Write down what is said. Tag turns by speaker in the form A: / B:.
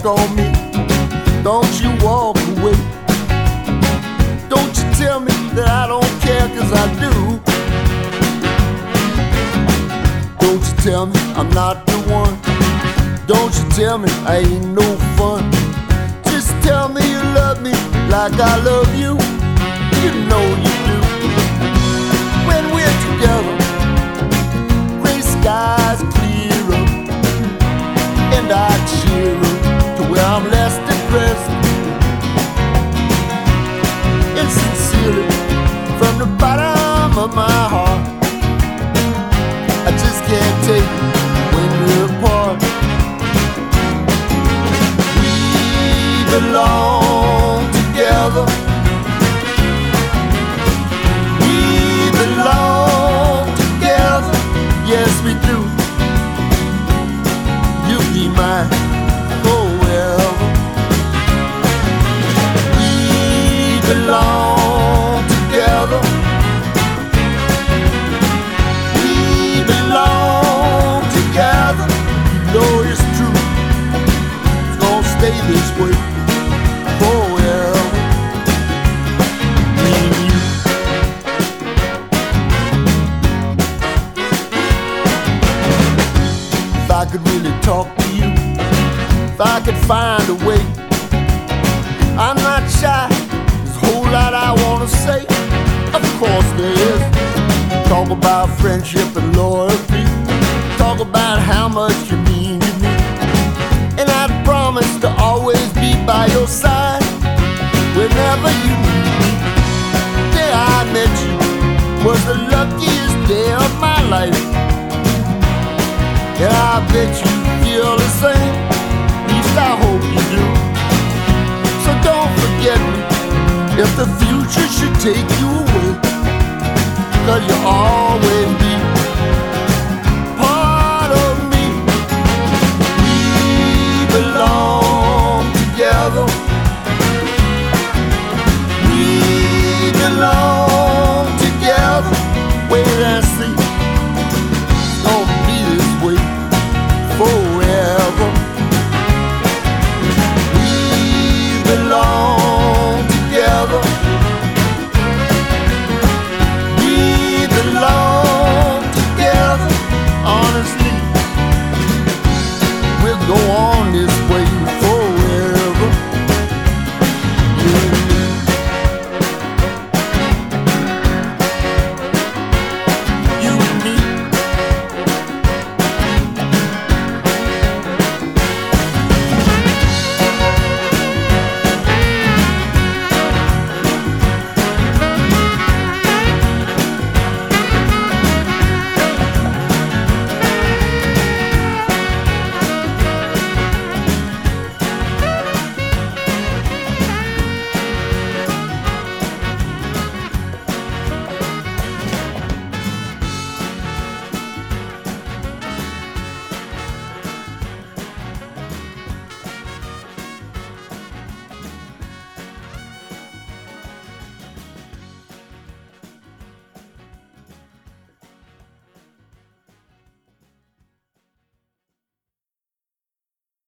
A: on me, don't you walk away. Don't you tell me that I don't care, 'cause I do. Don't you tell me I'm not the one. Don't you tell me I ain't no fun. Just tell me you love me like I love you. You know you do. When we're together, gray skies clear up, and I cheer up to where I'm less depressed. And sincerely, from the bottom of my heart, I just can't take it when we're apart. We belong together. We belong together. Yes, we do. You'll be mine forever. We belong together. We belong together. You know it's true. It's gonna stay this way forever. Me and you. If I could really talk to you, if I could find a way, I'm not shy. There's a whole lot I wanna say. Of course there is. Talk about friendship and loyalty. Talk about how much you mean to me. And I'd promise to always be by your side whenever you need me. The day I met you was the luckiest day of my life. And I bet you feel the same. At least I hope you do. So don't forget me if the future should take you away, 'cause you'll always be